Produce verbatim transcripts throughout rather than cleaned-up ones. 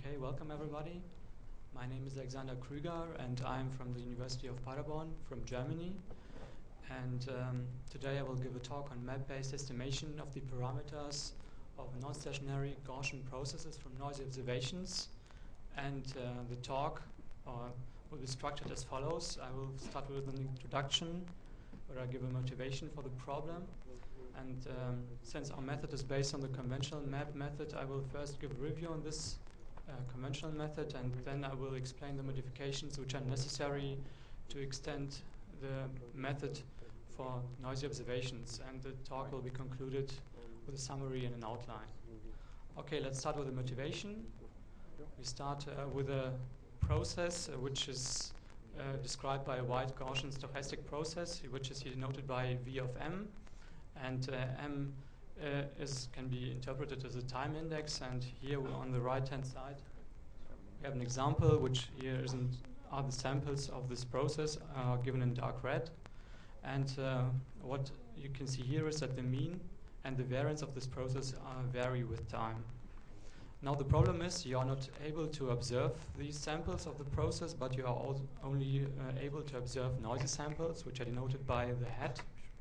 Okay, welcome everybody. My name is Alexander Krüger and I'm from the University of Paderborn from Germany. And um, today I will give a talk on map-based estimation of the parameters of non-stationary Gaussian processes from noisy observations. And uh, the talk uh, will be structured as follows. I will start with an introduction where I give a motivation for the problem. And um, since our method is based on the conventional map method, I will first give a review on this uh, conventional method, and then I will explain the modifications which are necessary to extend the method for noisy observations. And the talk will be concluded with a summary and an outline. Okay, let's start with the motivation. We start uh, with a process uh, which is uh, described by a wide Gaussian stochastic process, which is denoted by V of m. And uh, m uh, is, can be interpreted as a time index. And here on the right-hand side, we have an example, which here isn't, are the samples of this process uh, given in dark red. And uh, what you can see here is that the mean and the variance of this process uh, vary with time. Now the problem is you are not able to observe these samples of the process, but you are also only uh, able to observe noisy samples, which are denoted by the hat.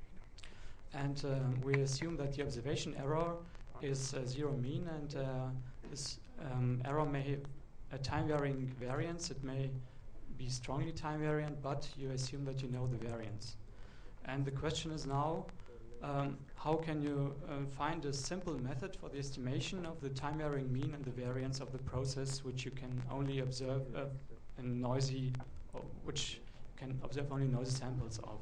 And uh, we assume that the observation error is uh, zero mean, and uh, this um, error may have a time-varying variance. It may be strongly time-variant, but you assume that you know the variance. And the question is now, um, how can you uh, find a simple method for the estimation of the time-varying mean and the variance of the process, which you can only observe uh, in noisy, or which you can observe only noisy samples of?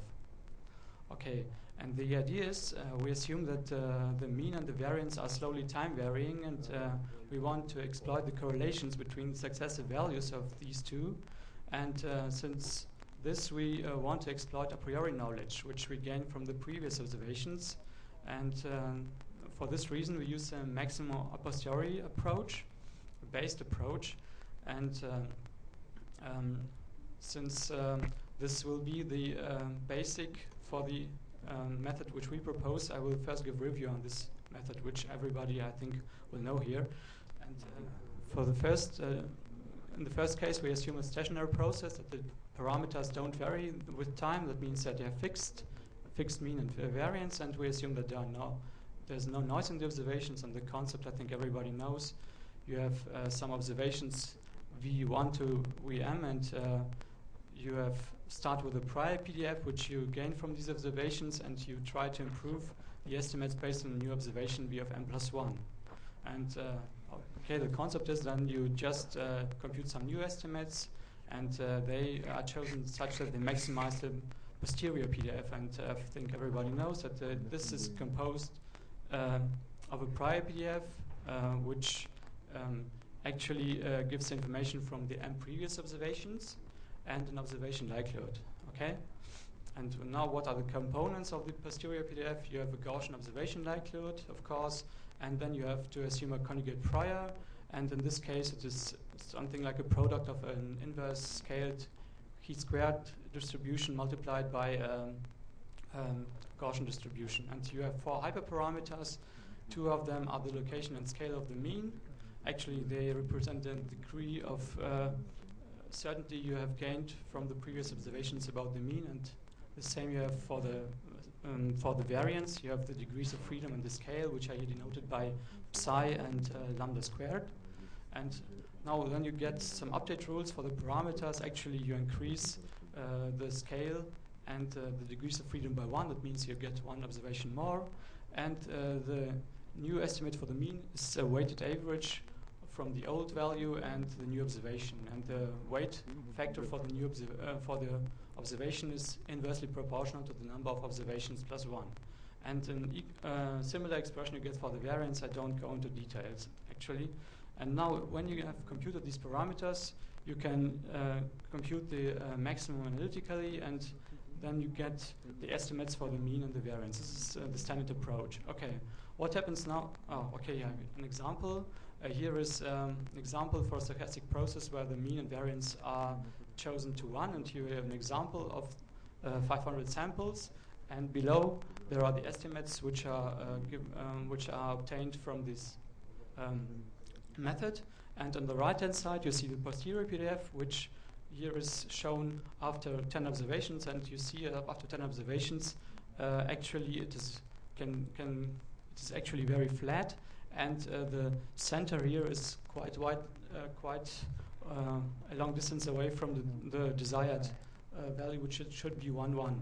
Okay, and the idea is uh, we assume that uh, the mean and the variance are slowly time varying, and uh, we want to exploit the correlations between the successive values of these two. And uh, since this, we uh, want to exploit a priori knowledge, which we gain from the previous observations. And um, for this reason, we use a maximum a posteriori approach, a based approach. And uh, um, since um, this will be the uh, basic for the um, method which we propose, I will first give a review on this method, which everybody I think will know here. And uh, for the first, uh, in the first case, we assume a stationary process, that the parameters don't vary with time. That means that they are fixed, fixed mean and variance, and we assume that there are no, there's no noise in the observations. And the concept I think everybody knows. You have uh, some observations V one to V m, and uh, you have start with a prior P D F, which you gain from these observations, and you try to improve the estimates based on a new observation V of m plus one. And uh, okay, the concept is then you just uh, compute some new estimates, and uh, they are chosen such that they maximize the posterior P D F. And uh, I think everybody knows that uh, this is composed uh, of a prior P D F, uh, which um, actually uh, gives information from the m previous observations and an observation likelihood. Okay? And now what are the components of the posterior P D F? You have a Gaussian observation likelihood, of course, and then you have to assume a conjugate prior, and in this case it is something like a product of an inverse scaled chi-squared distribution multiplied by um, um, Gaussian distribution. And you have four hyperparameters. Two of them are the location and scale of the mean. Actually, they represent the degree of uh, certainty you have gained from the previous observations about the mean, and the same you have for the um, for the variance. You have the degrees of freedom and the scale, which are here denoted by psi and uh, lambda squared. And now then you get some update rules for the parameters. Actually, you increase uh, the scale and uh, the degrees of freedom by one. That means you get one observation more. And uh, the new estimate for the mean is a weighted average from the old value and the new observation, and the weight factor for the new observ uh, for the observation is inversely proportional to the number of observations plus one. And an e uh, similar expression you get for the variance. I don't go into details actually. And now, when you have computed these parameters, you can uh, compute the uh, maximum analytically, and then you get the estimates for the mean and the variance. This is uh, the standard approach. Okay, what happens now? Oh, okay, yeah, an example. Uh, here is um, an example for a stochastic process where the mean and variance are chosen to one, and here we have an example of uh, five hundred samples. And below there are the estimates which are uh, give, um, which are obtained from this um, method. And on the right-hand side, you see the posterior P D F, which here is shown after ten observations. And you see uh, after ten observations, uh, actually it is can can it is actually very flat, and uh, the center here is quite wide, uh, quite uh, a long distance away from the, the desired uh, value, which it should be one one.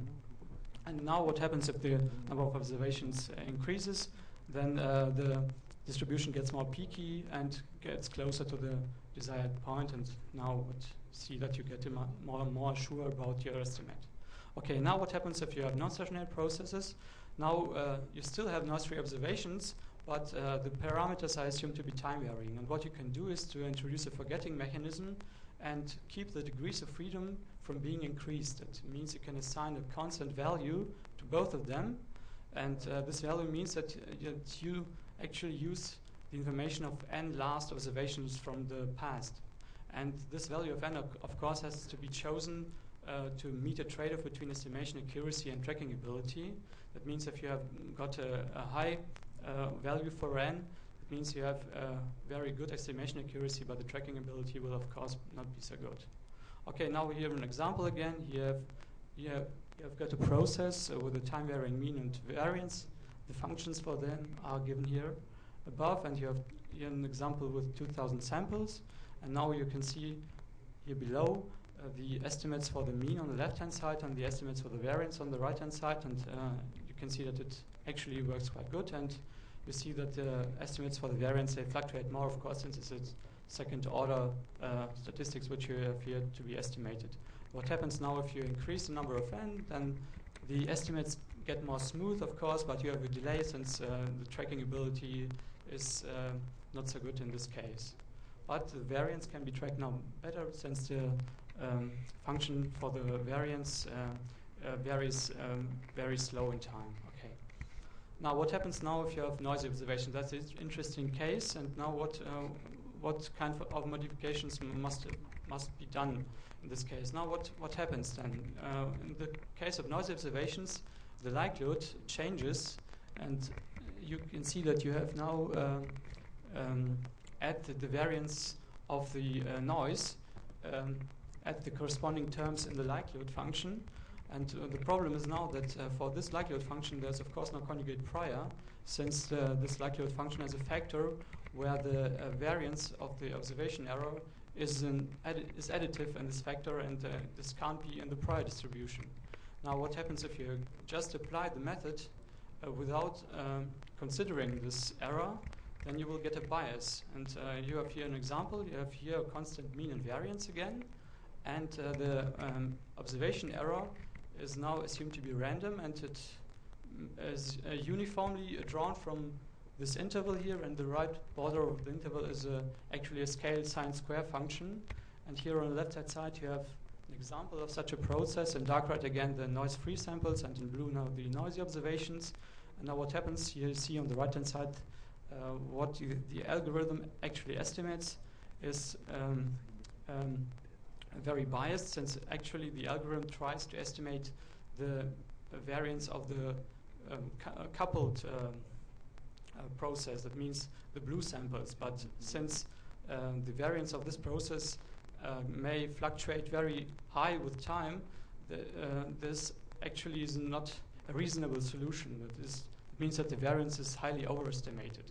And now what happens if the number of observations uh, increases? Then uh, the distribution gets more peaky and gets closer to the desired point, and now what see that you get more and more sure about your estimate. Okay, now what happens if you have non-stationary processes? Now uh, you still have noise-free observations, but uh, the parameters are assumed to be time varying. And what you can do is to introduce a forgetting mechanism and keep the degrees of freedom from being increased. It means you can assign a constant value to both of them, and uh, this value means that, uh, that you actually use the information of n last observations from the past. And this value of n, of, of course, has to be chosen uh, to meet a trade-off between estimation accuracy and tracking ability. That means if you have got a, a high uh, value for n, it means you have a very good estimation accuracy, but the tracking ability will, of course, not be so good. Okay, now we have an example again. You have, you have, you have got a process uh, with a time-varying mean and variance. The functions for them are given here above, and you have here an example with two thousand samples. And now you can see here below uh, the estimates for the mean on the left-hand side and the estimates for the variance on the right-hand side. And uh, you can see that it actually works quite good. And you see that the estimates for the variance, they fluctuate more, of course, since it's second-order uh, statistics which you have here to be estimated. What happens now if you increase the number of n, then the estimates get more smooth, of course, but you have a delay since uh, the tracking ability is uh, not so good in this case. But the variance can be tracked now better since the um, function for the variance uh, uh, varies um, very slow in time. Okay. Now, what happens now if you have noisy observation? That's an interesting case. And now, what uh, what kind of modifications must must be done in this case? Now, what what happens then? Uh, in the case of noisy observations, the likelihood changes, and you can see that you have now um, um, at the, the variance of the uh, noise um, at the corresponding terms in the likelihood function. And uh, the problem is now that uh, for this likelihood function, there's of course no conjugate prior, since uh, this likelihood function has a factor where the uh, variance of the observation error is, an addi is additive in this factor, and uh, this can't be in the prior distribution. Now, what happens if you just apply the method uh, without um, considering this error? Then you will get a bias. And uh, you have here an example. You have here a constant mean and variance again. And uh, the um, observation error is now assumed to be random, and it mm, is uh, uniformly uh, drawn from this interval here, and the right border of the interval is uh, actually a scale sine square function. And here on the left-hand side, you have an example of such a process. In dark red, again, the noise-free samples, and in blue now the noisy observations. And now what happens, here you see on the right-hand side, Uh, what you, the algorithm actually estimates is um, um, very biased, since actually the algorithm tries to estimate the uh, variance of the um, cu uh, coupled um, uh, process. That means the blue samples. But since um, the variance of this process uh, may fluctuate very high with time, the, uh, this actually is not a reasonable solution. That is, it means that the variance is highly overestimated.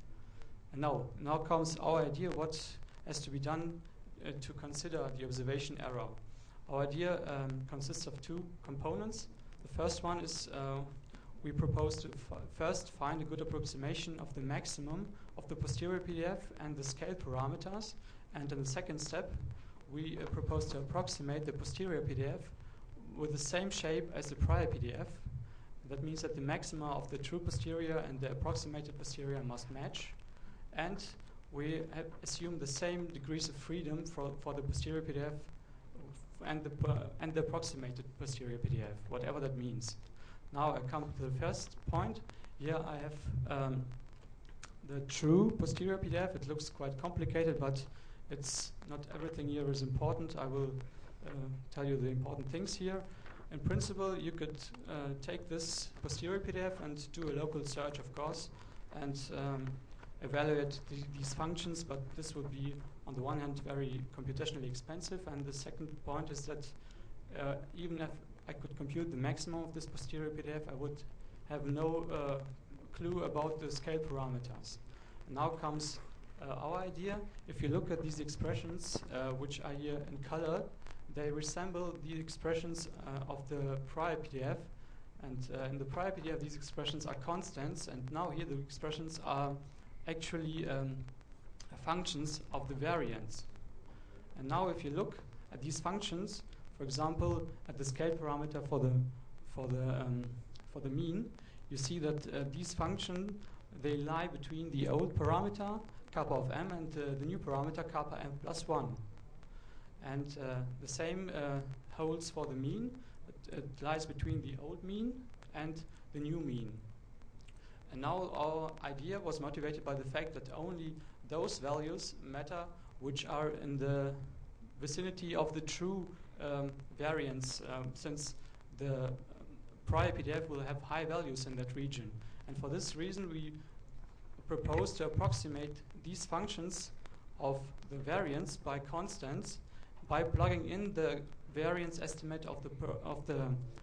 And now, now comes our idea what has to be done uh, to consider the observation error. Our idea um, consists of two components. The first one is uh, we propose to f first find a good approximation of the maximum of the posterior P D F and the scale parameters. And in the second step, we uh, propose to approximate the posterior P D F with the same shape as the prior P D F. That means that the maxima of the true posterior and the approximated posterior must match. And we have assume the same degrees of freedom for, for the posterior P D F and the, uh, and the approximated posterior P D F, whatever that means. Now I come to the first point. Here I have um, the true posterior P D F. It looks quite complicated, but it's not everything here is important. I will uh, tell you the important things here. In principle, you could uh, take this posterior P D F and do a local search, of course, and um, evaluate the, these functions, but this would be, on the one hand, very computationally expensive, and the second point is that uh, even if I could compute the maximum of this posterior P D F, I would have no uh, clue about the scale parameters. And now comes uh, our idea. If you look at these expressions, uh, which are here in color, they resemble the expressions uh, of the prior P D F. And uh, in the prior P D F, these expressions are constants, and now here the expressions are actually um, functions of the variance. And now if you look at these functions, for example, at the scale parameter for the for the um, for the mean, you see that uh, these functions, they lie between the old parameter kappa of m and uh, the new parameter kappa m plus one. And uh, the same uh, holds for the mean. It, it lies between the old mean and the new mean. And now our idea was motivated by the fact that only those values matter which are in the vicinity of the true um, variance, um, since the um, prior P D F will have high values in that region. And for this reason, we propose to approximate these functions of the variance by constants by plugging in the variance estimate of the per of the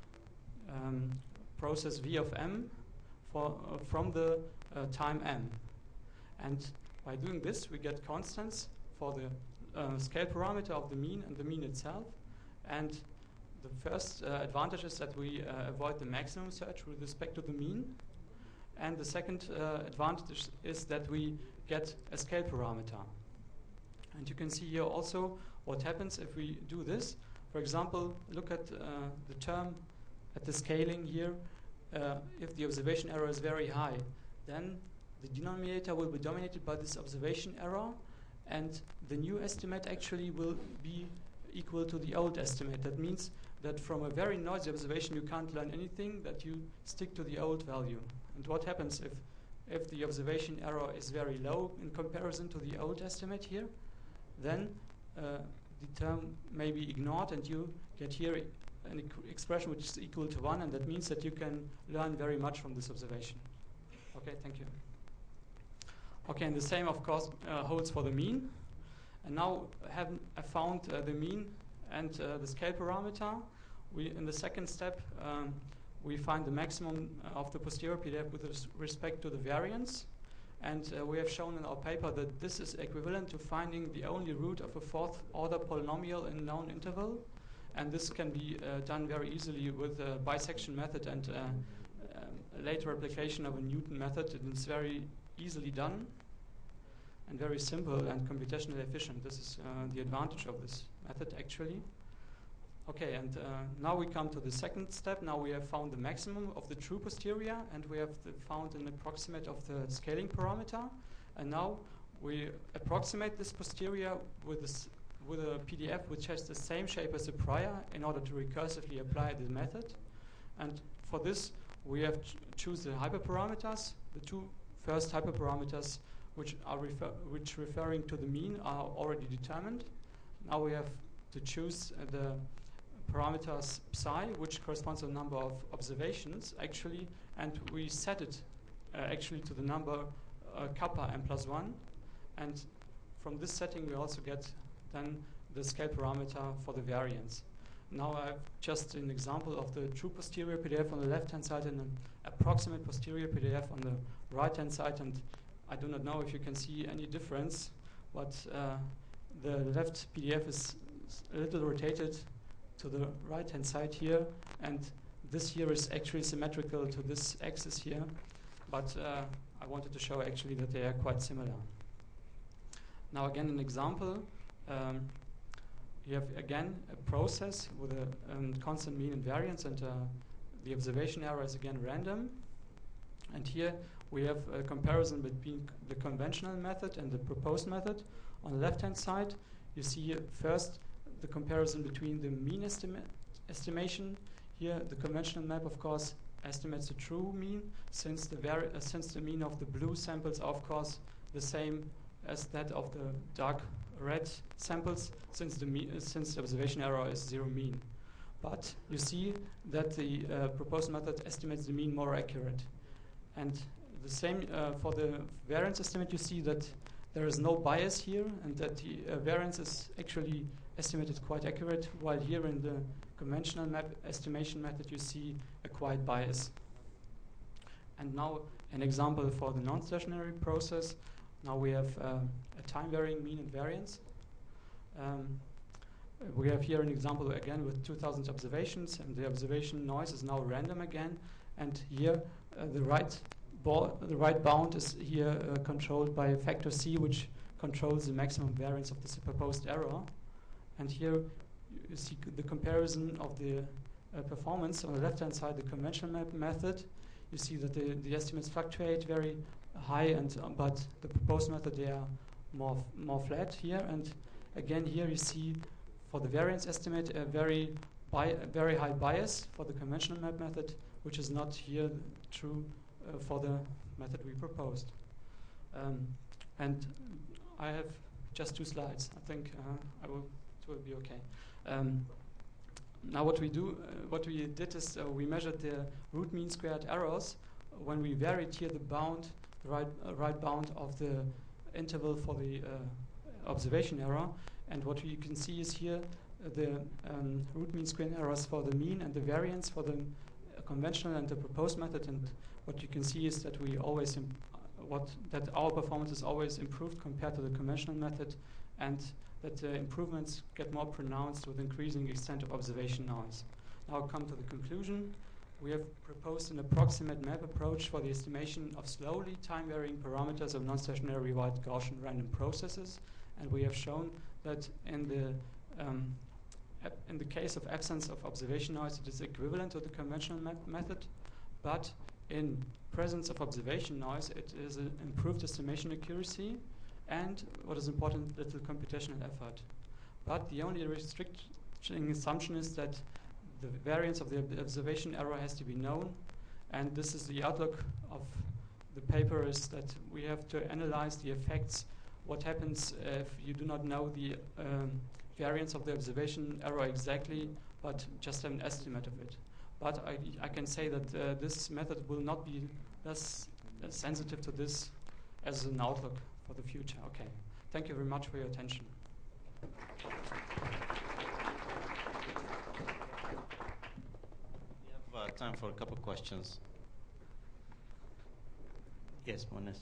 um, process V of m for uh, from the uh, time m. And by doing this, we get constants for the uh, scale parameter of the mean and the mean itself. And the first uh, advantage is that we uh, avoid the maximum search with respect to the mean. And the second uh, advantage is that we get a scale parameter. And you can see here also what happens if we do this. For example, look at uh, the term at the scaling here. Uh, if the observation error is very high, then the denominator will be dominated by this observation error, and the new estimate actually will be equal to the old estimate. That means that from a very noisy observation you can't learn anything, that you stick to the old value. And what happens if, if the observation error is very low in comparison to the old estimate here? Then uh, the term may be ignored, and you get here an equ expression which is equal to one, and that means that you can learn very much from this observation. Okay, thank you. Okay, and the same, of course, uh, holds for the mean. And now have I found uh, the mean and uh, the scale parameter. We, in the second step, um, we find the maximum of the posterior P D F with res respect to the variance. And uh, we have shown in our paper that this is equivalent to finding the only root of a fourth order polynomial in a known interval. And this can be uh, done very easily with a bisection method and uh, um, a later application of a Newton method. And it's very easily done and very simple and computationally efficient. This is uh, the advantage of this method, actually. Okay, and uh, now we come to the second step. Now we have found the maximum of the true posterior, and we have the found an approximate of the scaling parameter. And now we approximate this posterior with this with a P D F which has the same shape as the prior in order to recursively apply the method. And for this, we have ch choose the hyperparameters. The two first hyperparameters, which are refer which referring to the mean, are already determined. Now we have to choose uh, the parameters psi, which corresponds to the number of observations actually, and we set it uh, actually to the number uh, kappa m plus one. And from this setting, we also get then the scale parameter for the variance. Now I have just an example of the true posterior P D F on the left-hand side and an approximate posterior P D F on the right-hand side. And I do not know if you can see any difference, but uh, the left P D F is a little rotated to the right-hand side here, and this here is actually symmetrical to this axis here. But uh, I wanted to show actually that they are quite similar. Now again, an example. Um, you have again a process with a um, constant mean and variance, and uh, the observation error is again random. And here we have a comparison between the conventional method and the proposed method. On the left-hand side, you see first the comparison between the mean estima estimation. Here, the conventional map, of course, estimates the true mean, since the vari uh, since the mean of the blue samples are, of course, the same as that of the dark red samples, since the me uh, since the observation error is zero mean. But you see that the uh, proposed method estimates the mean more accurate. And the same uh, for the variance estimate. You see that there is no bias here, and that the uh, variance is actually estimated quite accurate, while here in the conventional map estimation method you see a quite bias. And now an example for the non-stationary process. Now we have uh, a time-varying mean and variance. Um, we have here an example again with two thousand observations, and the observation noise is now random again. And here uh, the right the right bound is here uh, controlled by a factor C, which controls the maximum variance of the superposed error. And here you see the comparison of the uh, performance on the left-hand side, the conventional map method. You see that the, the estimates fluctuate very high, and uh, but the proposed method, they are more more flat here. And again here you see for the variance estimate a very bi a very high bias for the conventional map method, which is not here true uh, for the method we proposed. Um, and I have just two slides. I think uh, I will it will be okay. Um, now what we do, uh, what we did is uh, we measured the root mean squared errors when we varied here the bound, the right uh, right bound of the interval for the uh, observation error. And what we can see is here uh, the um, root mean squared errors for the mean and the variance for the uh, conventional and the proposed method. And what you can see is that we always imp uh, what that our performance is always improved compared to the conventional method, and that the improvements get more pronounced with increasing extent of observation noise. Now I'll come to the conclusion. We have proposed an approximate map approach for the estimation of slowly time-varying parameters of non-stationary wide Gaussian random processes, and we have shown that in the um, in the case of absence of observation noise, it is equivalent to the conventional map method, but in presence of observation noise, it is an improved estimation accuracy, and what is important, little computational effort. But the only restricting assumption is that the variance of the ob observation error has to be known, and this is the outlook of the paper, is that we have to analyze the effects, what happens if you do not know the um, variance of the observation error exactly, but just have an estimate of it. But I, I can say that uh, this method will not be less uh, sensitive to this as an outlook for the future. Okay. Thank you very much for your attention. We have uh, time for a couple questions. Yes, Mones.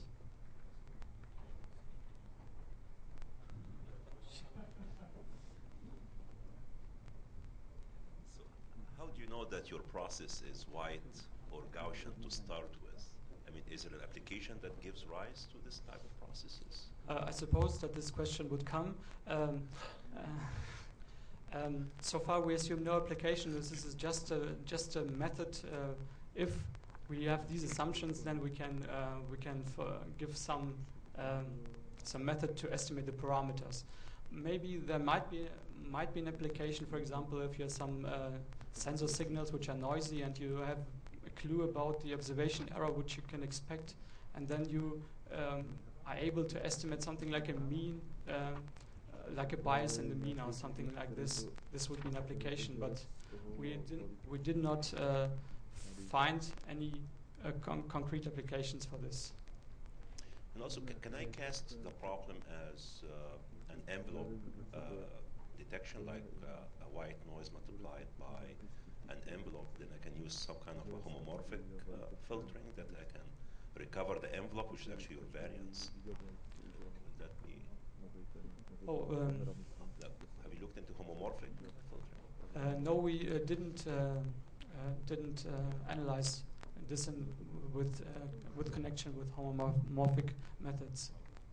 So, how do you know that your process is white or Gaussian to start with? I mean, is it an application that gives rise to this type of processes? Uh, I suppose that this question would come. Um, uh, um, so far, we assume no application. This is just a just a method. Uh, if we have these assumptions, then we can uh, we can f give some um, some method to estimate the parameters. Maybe there might be might be an application. For example, if you have some uh, sensor signals which are noisy, and you have a clue about the observation error which you can expect, and then you um, are able to estimate something like a mean, uh, uh, like a bias in the mean or something like this. This would be an application, but we didn't, we did not uh, find any uh, con concrete applications for this. And also, ca can I cast the problem as uh, an envelope uh, detection, like uh, a white noise multiplied by an envelope? Then I can use some kind of a homomorphic uh, filtering that I can recover the envelope, which is actually your variance. Would that be? Oh, um, have you looked into homomorphic filtering? Uh, no, we uh, didn't uh, uh, didn't uh, analyze this in with uh, with connection with homomorphic methods.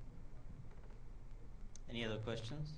Any other questions?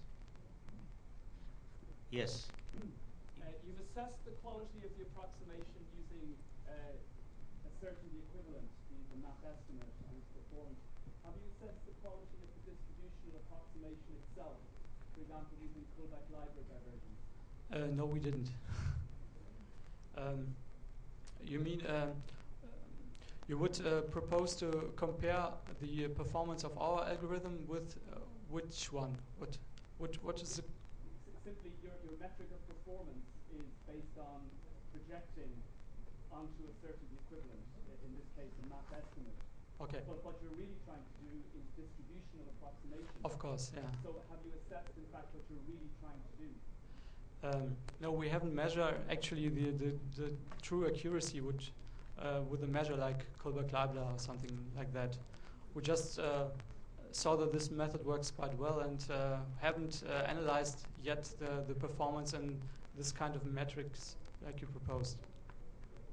Yes. Uh, you've assessed the quality of the approximation using uh, a certainty equivalent, the, the map estimate, and its performance. Have you assessed the quality of the distributional approximation itself, for example, using Kullback-Leibler divergence? Uh, no, we didn't. um, you mean uh, you would uh, propose to compare the uh, performance of our algorithm with uh, which one? What, what, what is the? Simply, your, your metric of performance is based on projecting onto a certainty equivalent, in this case a map estimate. Okay. But what you're really trying to do is distributional approximation. Of course, yeah. So have you assessed, in fact, what you're really trying to do? Um, no, we haven't measured actually the, the, the true accuracy which, uh, with a measure like Kolberg-Leibler or something like that. We just uh, saw that this method works quite well and uh, haven't uh, analyzed yet the, the performance in this kind of metrics like you proposed.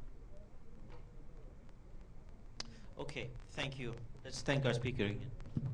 Okay, thank you. Let's thank our speaker again.